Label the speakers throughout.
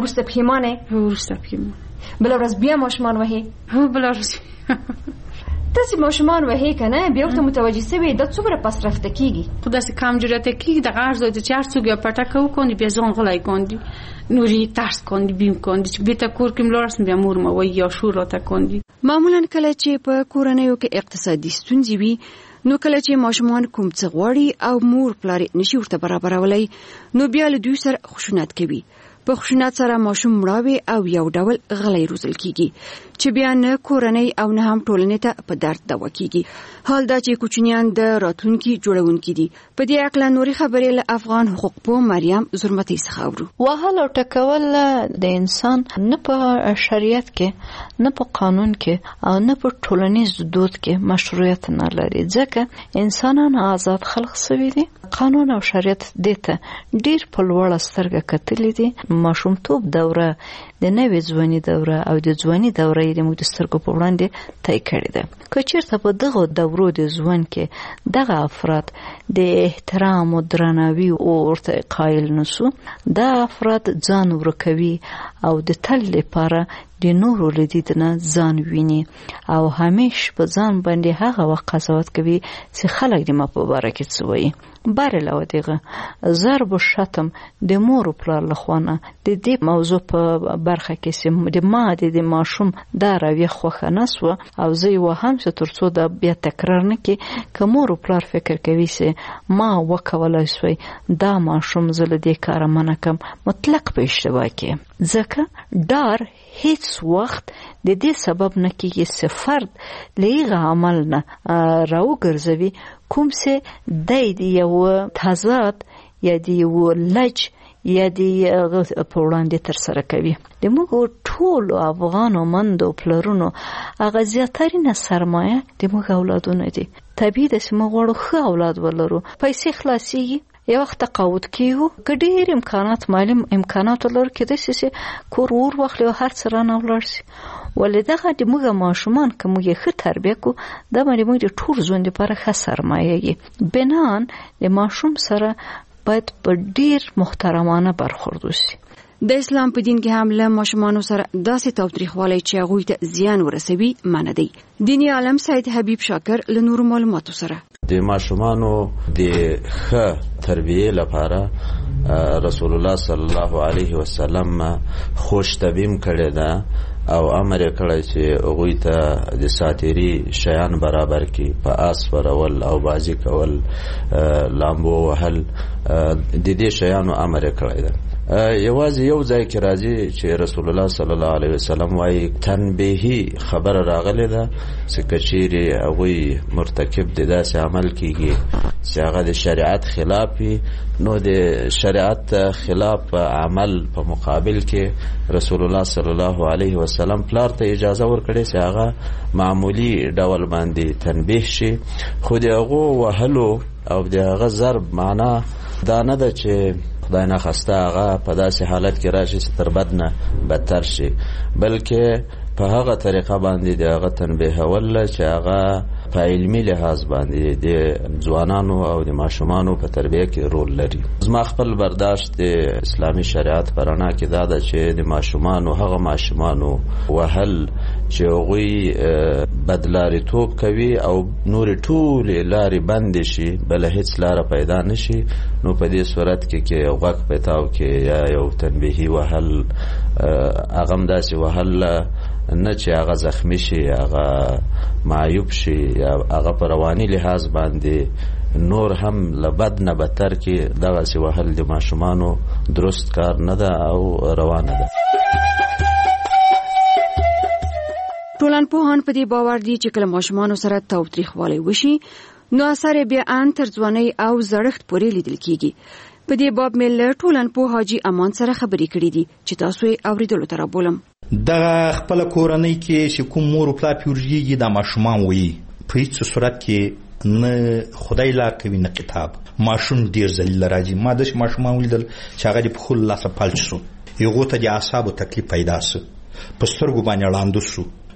Speaker 1: وروسته پښیمانه
Speaker 2: وروسته پښیمانه
Speaker 1: بل ورځ بیا ماشومان وهي
Speaker 2: بل ورځ
Speaker 1: تاسې ماشومان وهي که نه بیا ورته متوجه سوې دا څومره پس رفته کېږي
Speaker 2: خو داسې کمجوریته کېږي دغه هر ځای ته چې هر څوک یو پټکه وکړي بیا ځان غلی کاندي نورې ترس کاندي بیم کاندي چې بېرته کور کې ملاړ سم بیا مور مه وایي یا شور راته کاندي.
Speaker 3: معمولا کله چې په کورنیو کې اقتصادي ستونزې وي نو کله چې ماشومان کوم څه غواړي او مور پلار نشي ورته برابرولی نو بیا له دوی سره خشونت کوي. په خشونت سره ماشوم مړاوي او یو ډول غلی روزل کیږي چې بیا نه کورنۍ او نه هم ټولنې ته په درد دوا کیږي. حال دا چې کوچنیان د راتلونکي جوړونکي دي. په دې اړه نورې خبرې له افغان حقوق پوه مریم زرمتي څخه اورو.
Speaker 4: وهل او ټکول د انسان نه په شریعت کې نه په قانون کې او نه په ټولنیز دود کې مشروعیت نه لري ځکه انسانان آزاد خلق شوي دي. قانون او شریعت دته ډیر په لوړه سترګه کتلې دي. ماشومتوب دوره د نوې ځواني دوره او د ځواني دوره د موږ د سترګو په وړاندې طی کړې ده. که چېرته په دغه دورو د ژوند کې دغه افراد د احترام او درناوي ورته قایل نشو دا افراد ځان ورکوي او د تل لپاره د نورو لدید نه ځان ویني او همیش په ځان باندې هغه وخت قضاوت کوي چې خلک د ما په باره کې څه وایي. بار علاوه دغه ضرب و شتم د مور او پلار لخوانه د دې موضوع په برخه کې چې د ما د ماشوم دا رویه خوښه نسوه او زه یې وهم چې ترڅو دا بیا تکرار نه کړي که مور او پلار فکر کوي چې ما وکولای سوی دا ماشوم زه له دې کاره منع کړم مطلق په اشتباه کې ځکه ډار هیڅ وخت د دې سبب نه کېږي چې فرد له هغه عمل نه راوګرځوي کوم چې د یو تضاد یا د یو لج یا د په وړاندې ترسره کوي. د موږ ټولو افغانو مندو پلرونو هغه زیاترینه سرمایه د موږ اولادونه دي. طبیعي ده چې موږ غواړو ښه اولاد ولرو. پیسې خلاصېږي یو وخت تقاعد کیږو که ډېر امکانات مالي امکانات ولرو کېدای شي چې کور ور واخلي او هر څه رانه ولاړ شي. ولې دغه د موږ ماشومان که موږ یې ښه تربیه کړو دا باندې موږ د ټول ژوند لپاره ښه سرمایه یي. بنان د ماشوم سره باید په ډېر محترمانه برخورد وشي.
Speaker 3: د اسلام په دین کې هم له ماشومانو سره داسې تاوتریخوالی چې هغوی ته زیان ورسوي منع دی. دیني عالم سید حبیب شاکر له نورو معلوماتو سره
Speaker 5: د ماشومانو د ښه تربیې لپاره رسول الله صلی الله علیه وسلم خوش تبیم کړی ده او امر یې کړی چې هغوی ته د ساتیري شیان برابر کړي. په آس سپرول او بازي کول لامبو وهل د دې شیانو امر یې کړی ده. یوازې یو ځای کې راځي چې رسول الله صلی الله علیه وسلم وايي تنبیهی خبر راغلی ده چې کچېرې هغوی مرتکب د داسې عمل کېږي چې هغه د شریعت خلاف وي نو د شریعت خلاف عمل په مقابل کې رسول الله صلی الله علیه وسلم پلار ته اجازه ورکړې چې هغه معمولی ډول باندې تنبیه شي. خو د هغو وهلو او د هغه ضرب معنا دا نه ده چې خدای نه خواسته هغه په داسې حالت کې راشي چې تر بد نه بدتر شي بلکې په هغه طریقه باندې د هغه تنبیهول چې هغه په علمي لحاظ باندې د ځوانانو او د ماشومانو په تربیه کې رول لري. زما خپل برداشت د اسلامي شریعت په رڼا کې دا ده چې د ماشومانو هغه ماشومانو وهل چې هغوی بدلاریتوب کوي او نورې ټولې لارې بندې شي بله هیڅ لاره پیدا نشي نو په دې صورت کې غوږ پیتاو کې یا یو تنبیهي وهل هغه هم داسې وهل نه چې هغه زخمی شي هغه معیوب شي یا هغه په رواني لحاظ باندې نور هم لبد نه بدتر کې دغسې وهل د ماشومانو درست کار نه ده او روانه ده.
Speaker 3: ټولنپوهان په دې باور دي چې کله ماشومانو سره تاوتریخوالی وشي نو اثر بیا ان تر ځوانۍ او زړښت پورې لیدل کیږي. په دې باب مې له ټولنپوه حاجي امان سره خبرې کړې دي چې تاسو یې اورېدلو ته رابولم.
Speaker 6: دغه خپل کورنۍ کې چې کوم مور او پلار پیورجیږي د ماشومان وي په هیڅ صورت کې نه خدای لار کوي نه کتاب. ماشوم ډیر ذلیل راځي. ما د ماشومان ولیدل چې هغه د پخول لاسه پالچ شو یغه ته د اعصابو تکلیف پیدا شو په سترګو باندې لاندو شو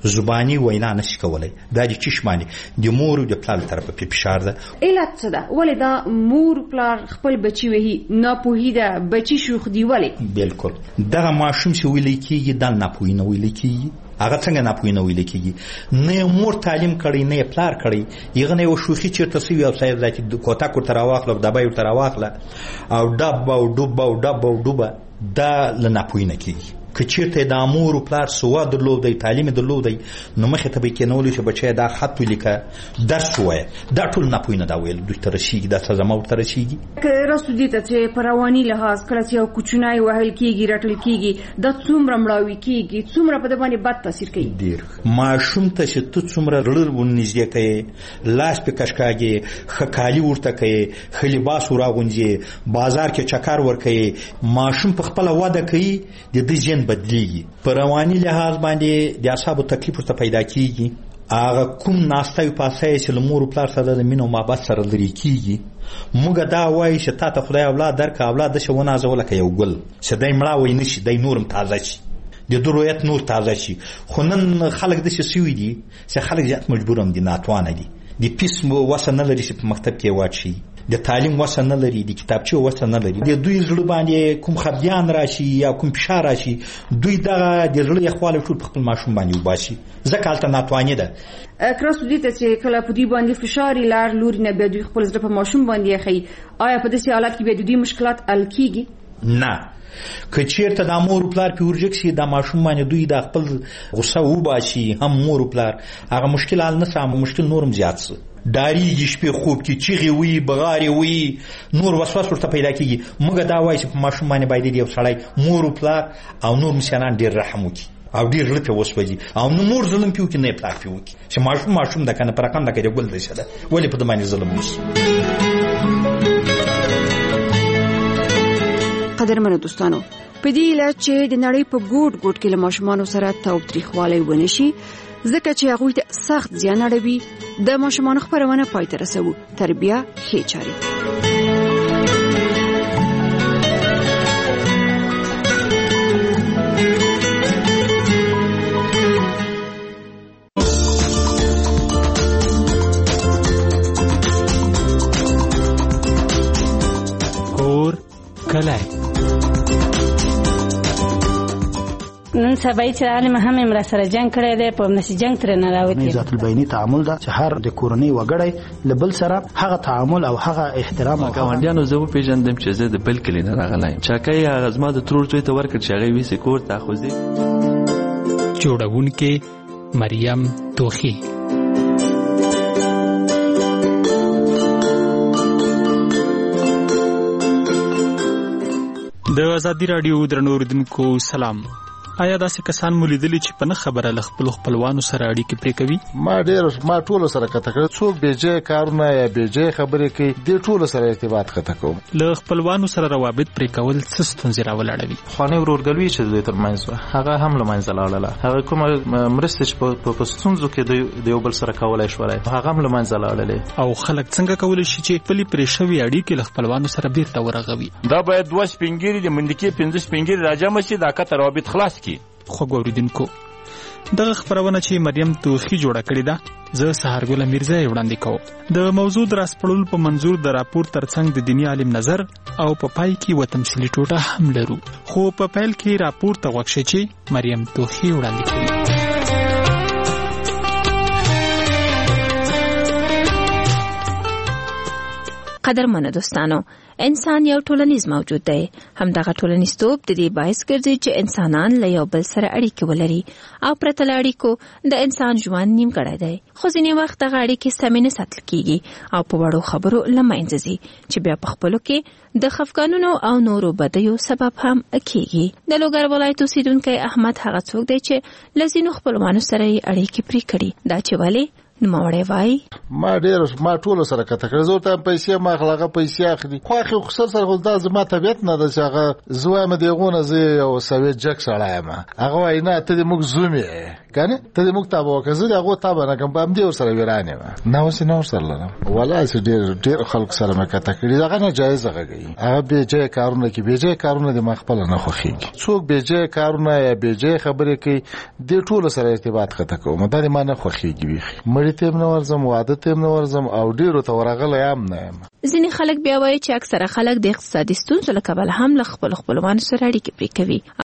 Speaker 6: زبانی وینا نشي کولای دا د چشمانی د مور او د پلار طرفه په فشار ده.
Speaker 3: علت څه ده؟ ولې دا مور پلار خپل بچي وهي ناپوهي ده بچي شوخ دی ولې؟
Speaker 6: بالکل دغه ماشوم چې ویل کېږي د ناپوهي نه ویل کېږي. هغه څنګه ناپوهي نه ویل کېږي؟ نه مور تعلیم کړی نه پلار کړی، یغه نه شوخي چیرته سوي او صاحب ذاتي کوتا کو تر واخله دبای تر واخله او ډب او ډوب او ډب او ډوبه دا لناپوهي نه کېږي. که چیرته د امور او پلار سواد درلودی تعلیم درلودی نو مخه ته به کېنول چې بچی دا خط ولیکه درس وایي دا ټول ناپوهي نه دا ویل دوی تر شيږي دا سزا مو تر شيږي.
Speaker 3: که راسو دي ته چې پرواني لحاظ کله چې یو کوچنای وهل کېږي رټل کېږي د څومره مړاوي کېږي څومره په باندې بد تاثیر کوي.
Speaker 6: ډیر ماشوم ته چې ته څومره رړل ونیږي کوي لاس په کشکاږي خکالي ورته کوي خلیباس وراغونځي بازار کې چکر ور کوي ماشوم په خپل واده کوي د دې جن بدلیږي. په رواني لحاظ باندې د اعصابو تکلیف ورته پیدا کیږي. هغه کوم ناستای پاسای چې لمور او پلار سره د مینو محبت سره لري کیږي. موږ دا وایي چې تا ته خدای اولاد درک اولاد د شونه ازول کې یو ګل چې دای مړه وای نشي دای نورم تازه شي د درویت نور تازه شي. خو نن خلک د څه سوي دي چې خلک ځات مجبورم دي ناتوانه دي د پیس وسه نه لري چې په مکتب کې واچي د تعلیم وسه نه لري د کتابچې وسه نه لري د دوی زړه باندې کوم خپګان راشي یا کوم فشار راشي دوی دغه د زړه یخواله ټول په خپل ماشوم باندې وباسي ځکه هلته ناتواني ده.
Speaker 3: کراسو دي ته چې کله په دې باندې فشار لار لوري نه به دوی خپل زړه په ماشوم باندې خي آیا په داسې حالت کې به دوی مشکلات حل کیږي؟
Speaker 6: نه که چیرته د مور او پلار پیورجک شي د ماشوم باندې دوی د خپل غصه وباسي هم مور او پلار هغه مشکل حل نه سم مشکل نورم زیات سي داریږي شپې خوب کې چیغي وي بغاري وي نور وسواس ورته پیدا کیږي. موږ دا وایي چې په ماشوم باندې باید یو سړی مور او پلار او نور مسیانان ډیر رحم وکړي او ډیر لته وسوځي او نو مور ظلم پیو کې نه پلار پیو کې چې ماشوم د کنه پر رقم د کې ګل دي شته ولې په دمانه ظلم نشي.
Speaker 3: قدرمنو دوستانو په دې علاج چې د نړۍ په ګوټ ګوټ کې له ماشومانو سره تاوتریخوالی ونشي ځکه چې هغوی ته سخت زیان اړوي د ماشومانو خپرونه پای ته رسوو تربیه ښې چارې.
Speaker 7: کور کلی
Speaker 8: نن سبا چې عالم هم امر سره جنگ کړی دی په نشي جنگ تر نه راوتی.
Speaker 9: ذات البینی تعامل دا چې هر د کورنۍ وګړی لبل سره هغه تعامل او هغه احترام او
Speaker 10: ګاونډیانو زه په پیژندم چې زه د بل کلی نه راغلایم چاکای هغه زما د ترور ته ورکړ چې هغه وی سکور تاخذي
Speaker 7: جوړونکې مریم توخی. د ازادي رادیو درنو اوریدونکو سلام. آیا داسې کسان مو لیدلی چې په نه خبره له خپلوانو سره اړیکې پرې کوي؟
Speaker 11: ما ټول سره کته کړ څوک بیجه کارونه یا بیجه خبرې کوي د ټول سره ارتباط کته کوم.
Speaker 7: له خپلوانو سره روابط پرې کول څه ستونزې راولاړوي؟
Speaker 12: خانه ورورګلوي چې دوی ترمنځ هغه هم له منځه لاړله هغه کومه مرسته چې په ستونزو کې د یو بل سره کولای شوی هغه هم له منځه لاړلې.
Speaker 7: او خلک څنګه کولای شي چې خپل پرې شوی اړیکې له خپلوانو سره بیرته ورغوي؟
Speaker 13: دا باید 2 سپینګری د مندکې 15 سپینګری راجم شي دا کته روابط خلاص کی.
Speaker 7: خو ګوریدونکو دغه خبرونه چې مریم توخی جوړه کړې ده زه سهارګل میرزا وړاندې کوم. د موضوع دراسپړل په منظور د راپور ترڅنګ د دینی عالم نظر او په پای کې و تمثيلي ټوټه هم لرو خو په پیل کې راپور ته وښه چې مریم توخی وړاندې کړي.
Speaker 14: قدرمنو دوستانو انسان یو ټولنیز موجود دی. همدغه ټولنیزتوب د دې باعث ګرځي چې انسانان له یو بل سره اړیکې ولري او پرته له اړیکو د انسان ژوند نیمګړی دی. خو ځینې وخت دغه اړیکې سمې نه ساتل کیږي او په وړو خبرو له منځه ځي چې بیا په خپلو کې د خفګانونو او نورو بدیو سبب هم کیږي. د لوګر ولایت اوسیدونکی احمد هغه څوک دی چې له ځینو خپلوانو سره یې اړیکې پرې کړي. دا چې ولې نوموړی وایي
Speaker 11: ما ټول سره کته کړ زه ته پیسې ما خلاغه پیسې اخلي خو اخی خسر سره دا زما طبيعت نه ده چې هغه زوی مې دیغونه زه او سوي جک سړی ما هغه وینا ته د موږ زومي کنه ته د موږ تابو کزه هغه تابو نه کوم بام دی ور سره ورانه نه اوس نه ور سره لرم ولا چې ډیر خلک سره مې کته کړی دا نه جایز غږی هغه به جای کارونه کې به جای کارونه د مخبل نه خوخیږي څوک به جای کارونه یا به جای خبرې کوي د ټول سره ارتباط کته کوم دا ما نه خوخیږي مړی ته نه ورزم واده ته نه ورزم او ډیرو ته ورغله یم نه
Speaker 14: ځینې خلک بیا وایي چې اکثره خلک د اقتصادي ستونزو له کبله هم له خپلوانو سره اړیکې پرې کوي